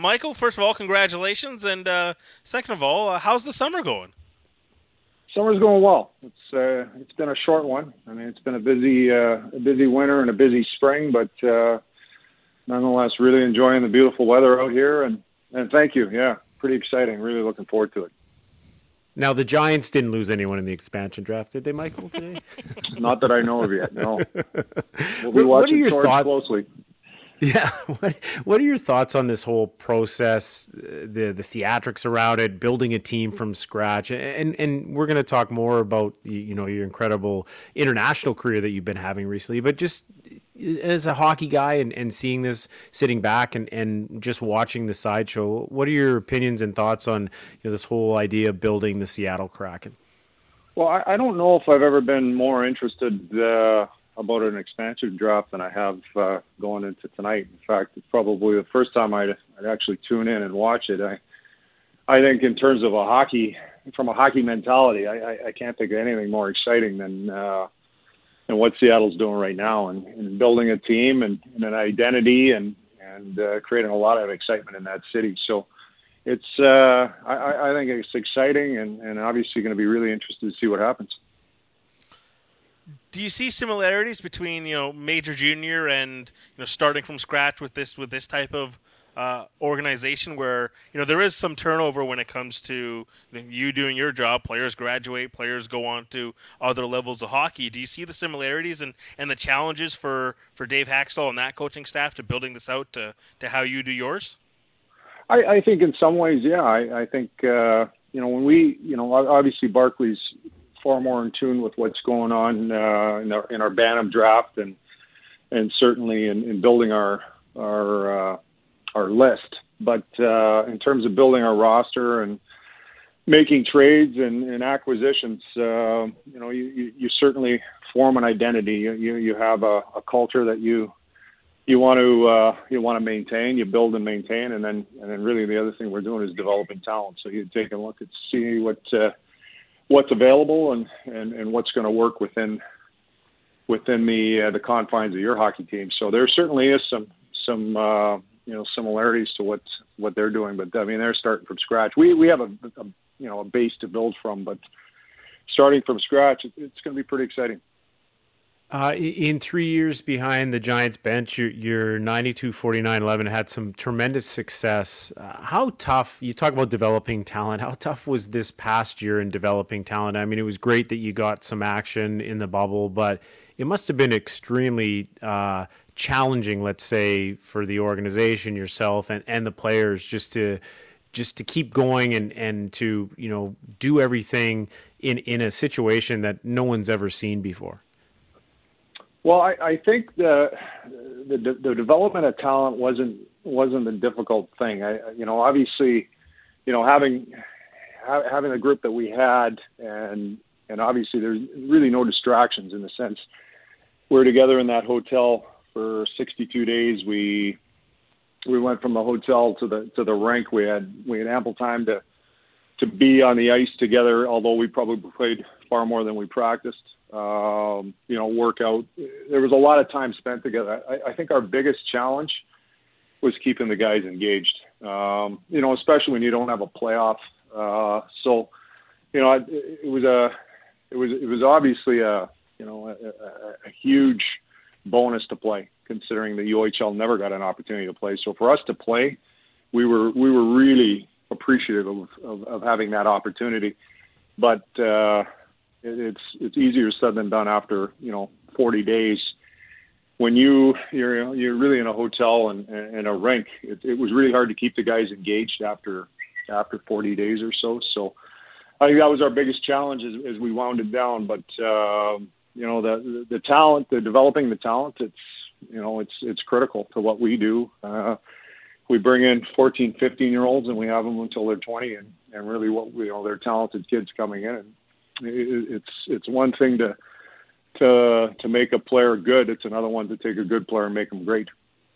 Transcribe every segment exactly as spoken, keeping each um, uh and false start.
Michael, first of all, congratulations, and uh, second of all, uh, how's the summer going? Summer's going well. It's uh, it's been a short one. I mean, it's been a busy uh, a busy winter and a busy spring, but uh, nonetheless, really enjoying the beautiful weather out here. And, and thank you. Yeah, pretty exciting. Really looking forward to it. Now, the Giants didn't lose anyone in the expansion draft, did they, Michael, today? Not that I know of yet, no. We'll be what, watching what are your Torrance thoughts? closely. Yeah. What, what are your thoughts on this whole process, the the theatrics around it, building a team from scratch? And and we're going to talk more about, you know, your incredible international career that you've been having recently, but just as a hockey guy and, and seeing this, sitting back and, and just watching the sideshow, what are your opinions and thoughts on, you know, this whole idea of building the Seattle Kraken? Well, I, I don't know if I've ever been more interested uh, about an expansion draft than I have uh, going into tonight. In fact, it's probably the first time I'd, I'd actually tune in and watch it. I, I think in terms of a hockey, from a hockey mentality, I, I, I can't think of anything more exciting than uh, than what Seattle's doing right now, and, and building a team and, and an identity and and uh, creating a lot of excitement in that city. So it's uh, I, I think it's exciting and, and obviously going to be really interested to see what happens. Do you see similarities between, you know, major junior and, you know, starting from scratch with this with this type of uh, organization where, you know, there is some turnover when it comes to, you know, you doing your job, players graduate, players go on to other levels of hockey. Do you see the similarities and, and the challenges for, for Dave Haxtell and that coaching staff to building this out to, to how you do yours? I, I think in some ways, yeah. I, I think, uh, you know, when we, you know, obviously Barclay's far more in tune with what's going on uh, in our in our Bantam draft, and and certainly in, in building our our uh, our list. But uh, in terms of building our roster and making trades and, and acquisitions, uh, you know, you, you, you certainly form an identity. You you, you have a, a culture that you you want to uh, you want to maintain. You build and maintain, and then and then really the other thing we're doing is developing talent. So you take a look at see what. Uh, what's available and, and, and what's going to work within within the uh, the confines of your hockey team. So there certainly is some some uh, you know similarities to what what they're doing, but I mean they're starting from scratch. We we have a, a you know a base to build from, but starting from scratch, it, it's going to be pretty exciting. Uh, in three years behind the Giants bench, your, your ninety-two forty-nine eleven had some tremendous success. Uh, how tough, you talk about developing talent, how tough was this past year in developing talent? I mean, it was great that you got some action in the bubble, but it must have been extremely uh, challenging, let's say, for the organization, yourself, and, and the players just to just to keep going and, and to, you know, do everything in, in a situation that no one's ever seen before. Well, I, I think the, the the development of talent wasn't wasn't the difficult thing. I, you know, obviously, you know, having ha- having the group that we had, and and obviously there's really no distractions in the sense we were together in that hotel for sixty-two days. We we went from the hotel to the to the rink. We had we had ample time to to be on the ice together, although we probably played far more than we practiced. Um, you know, workout. There was a lot of time spent together. I, I think our biggest challenge was keeping the guys engaged. Um, you know, especially when you don't have a playoff. Uh, so, you know, it, it was a, it was it was obviously a you know a, a, a huge bonus to play, considering the U H L never got an opportunity to play. So for us to play, we were we were really appreciative of, of, of having that opportunity. But uh, it's it's easier said than done after you know forty days. When you you're you're really in a hotel and, and a rink, it, it was really hard to keep the guys engaged after after forty days or so. So I think that was our biggest challenge as, as we wound it down. But uh, you know the the talent, the developing the talent, it's you know it's it's critical to what we do. Uh, we bring in fourteen, fifteen year olds and we have them until they're twenty, and, and really what you know they're talented kids coming in. And it, it's it's one thing to to to make a player good. It's another one to take a good player and make them great.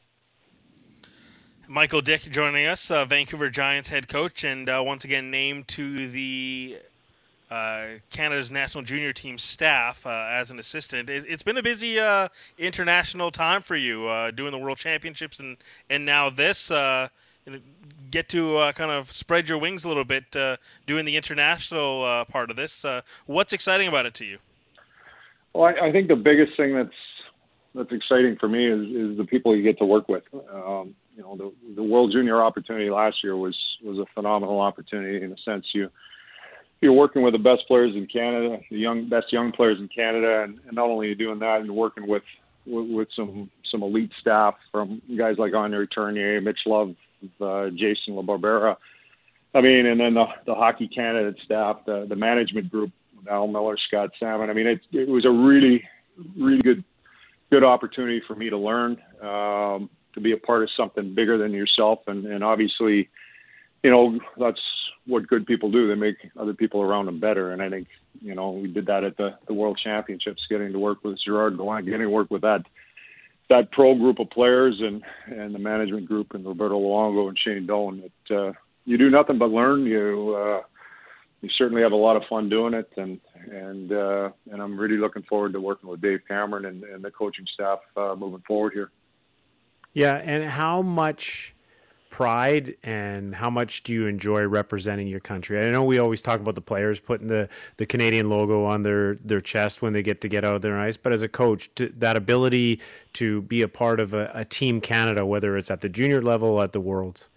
Michael Dick joining us, uh, Vancouver Giants head coach, and uh, once again named to the uh, Canada's national junior team staff uh, as an assistant. It, it's been a busy uh, international time for you, uh, doing the World Championships and, and now this. Uh, get to uh, kind of spread your wings a little bit, uh, doing the international uh, part of this. Uh, what's exciting about it to you? Well, I, I think the biggest thing that's that's exciting for me is, is the people you get to work with. Um, you know, the, the World Junior opportunity last year was was a phenomenal opportunity in the sense you you're working with the best players in Canada, the young best young players in Canada, and, and not only are you doing that, you're working with, with with some some elite staff from guys like Andre Tournier, Mitch Love, uh, Jason LaBarbera. I mean, and then the the Hockey Canada staff, the the management group, Al Miller, Scott Salmon. I mean, it it was a really really good good opportunity for me to learn, um, to be a part of something bigger than yourself, and and obviously, you know, that's what good people do. They make other people around them better. And I think, you know, we did that at the, the World Championships, getting to work with Gerard Gallant, getting to work with that that pro group of players and, and the management group and Roberto Luongo and Shane Doan. It, uh, you do nothing but learn. You uh, you certainly have a lot of fun doing it. And and uh, and I'm really looking forward to working with Dave Cameron and, and the coaching staff uh, moving forward here. Yeah, and how much pride and how much do you enjoy representing your country? I know we always talk about the players putting the, the Canadian logo on their, their chest when they get to get out there on ice, but as a coach, to, that ability to be a part of a, a Team Canada, whether it's at the junior level or at the Worlds.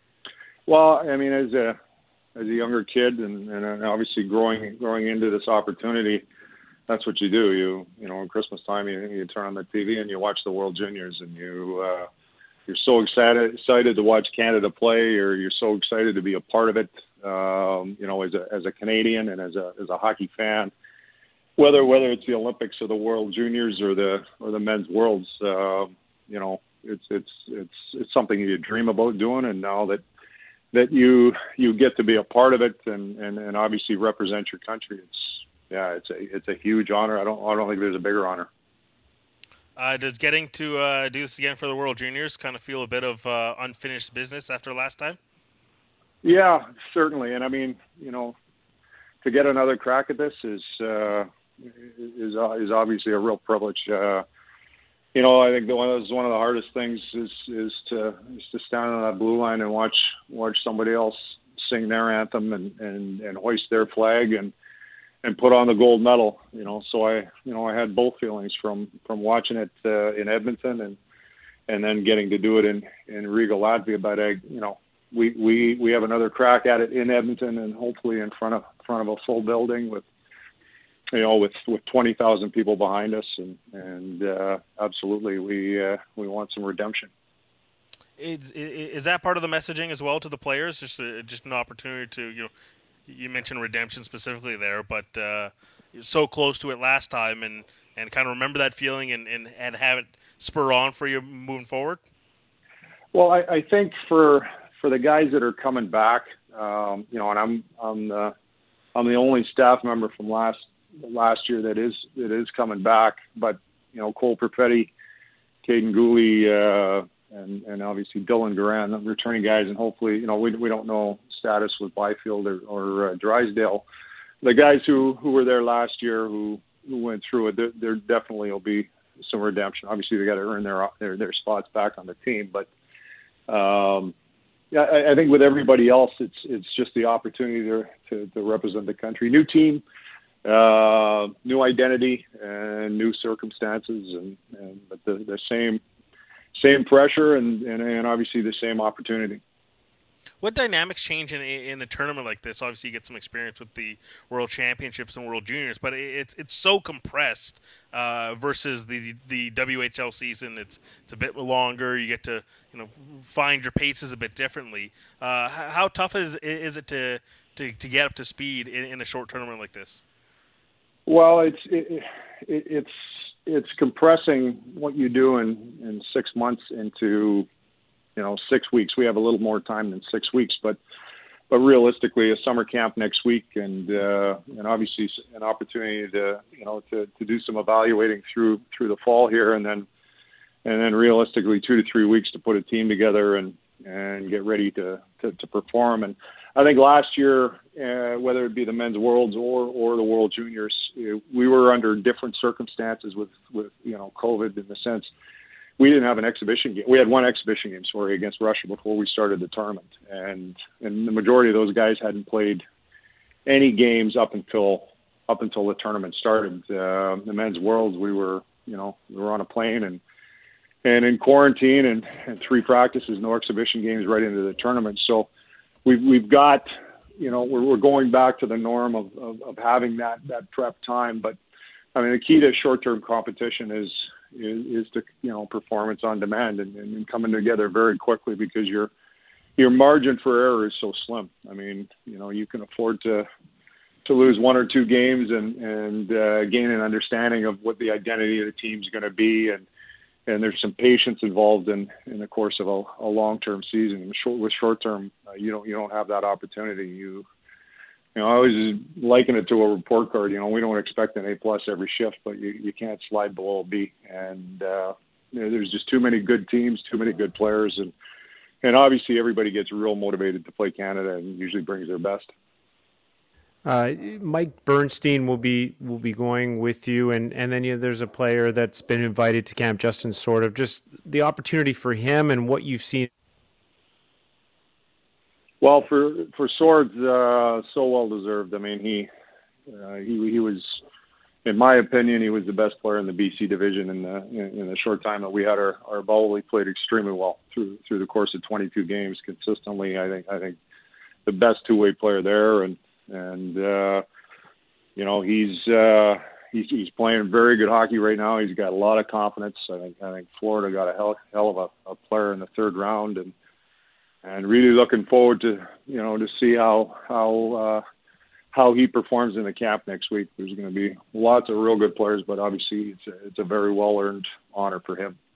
Well, I mean, as a as a younger kid and, and obviously growing growing into this opportunity, that's what you do. You you know, at Christmas time, you, you turn on the T V and you watch the World Juniors, and you uh, you're so excited excited to watch Canada play, or you're so excited to be a part of it. Um, you know, as a as a Canadian and as a as a hockey fan, whether whether it's the Olympics or the World Juniors or the or the men's Worlds, uh, you know, it's it's it's it's something you dream about doing, and now that that you you get to be a part of it and, and, and obviously represent your country, it's yeah, it's a it's a huge honor. I don't I don't think there's a bigger honor. Uh, does getting to uh, do this again for the World Juniors kind of feel a bit of uh, unfinished business after last time? Yeah, certainly. And I mean, you know, to get another crack at this is uh, is is obviously a real privilege. Uh, you know, I think the one is one of the hardest things is is to is to stand on that blue line and watch watch somebody else sing their anthem and, and, and hoist their flag and. and put on the gold medal, you know. So I, you know, I had both feelings from, from watching it uh, in Edmonton and and then getting to do it in, in Riga, Latvia. But I, you know, we, we, we have another crack at it in Edmonton and hopefully in front of front of a full building with, you know, with, with twenty thousand people behind us, and and uh, absolutely we uh, we want some redemption. Is is that part of the messaging as well to the players? Just a, just an opportunity to, you know. You mentioned redemption specifically there, but uh, you're so close to it last time, and, and kind of remember that feeling and, and, and have it spur on for you moving forward? Well, I, I think for for the guys that are coming back, um, you know, and I'm I'm the I'm the only staff member from last last year that is that is coming back, but you know, Cole Perfetti, Caden Gooley, uh, and and obviously Dylan Duran, returning guys, and hopefully, you know, we we don't know status with Byfield or, or uh, Drysdale. The guys who, who were there last year, who, who went through it, there, there definitely will be some redemption. Obviously, they got to earn their, their their spots back on the team. But um, yeah, I, I think with everybody else, it's it's just the opportunity to to, to represent the country. New team, uh, new identity, and new circumstances, and, and but the, the same same pressure and, and and obviously the same opportunity. What dynamics change in in a tournament like this? Obviously, you get some experience with the World Championships and World Juniors, but it's it's so compressed uh, versus the the W H L season. It's it's a bit longer. You get to you know find your paces a bit differently. Uh, how tough is is it to to, to get up to speed in, in a short tournament like this? Well, it's it, it, it's it's compressing what you do in, in six months into. You know, six weeks. We have a little more time than six weeks, but but realistically, a summer camp next week, and uh, and obviously an opportunity to you know to, to do some evaluating through through the fall here, and then and then realistically two to three weeks to put a team together and and get ready to to, to perform. And I think last year, uh, whether it be the men's Worlds or or the World Juniors, we were under different circumstances with with you know COVID in the sense. we didn't have an exhibition game. We had one exhibition game, sorry, against Russia before we started the tournament, and and the majority of those guys hadn't played any games up until up until the tournament started. Uh, the men's worlds, we were you know we were on a plane and and in quarantine and, and three practices, no exhibition games right into the tournament. So we've we've got you know we're we're going back to the norm of of, of having that that prep time, but I mean the key to short-term competition is. Is, is to you know performance on demand and, and coming together very quickly because your your margin for error is so slim. I mean you know you can afford to to lose one or two games and and uh, gain an understanding of what the identity of the team's going to be, and and there's some patience involved in, in the course of a, a long term season. And short, with short term, uh, you don't you don't have that opportunity. You You know, I always liken it to a report card. You know, we don't expect an A plus every shift, but you, you can't slide below a B. And uh, you know, there's just too many good teams, too many good players, and and obviously everybody gets real motivated to play Canada and usually brings their best. Uh, Mike Bernstein will be will be going with you, and and then you know, there's a player that's been invited to camp, Justin Sort of just the opportunity for him and what you've seen. Well, for for Swords, uh, so well deserved. I mean, he uh, he he was, in my opinion, he was the best player in the B C division in the in, in the short time that we had our our ball. He played extremely well through through the course of twenty-two games consistently. I think I think the best two way player there, and and uh, you know he's uh, he's he's playing very good hockey right now. He's got a lot of confidence. I think I think Florida got a hell hell of a, a player in the third round, and. And really looking forward to you know to see how how uh, how he performs in the camp next week. There's going to be lots of real good players, but obviously it's a, it's a very well earned honor for him.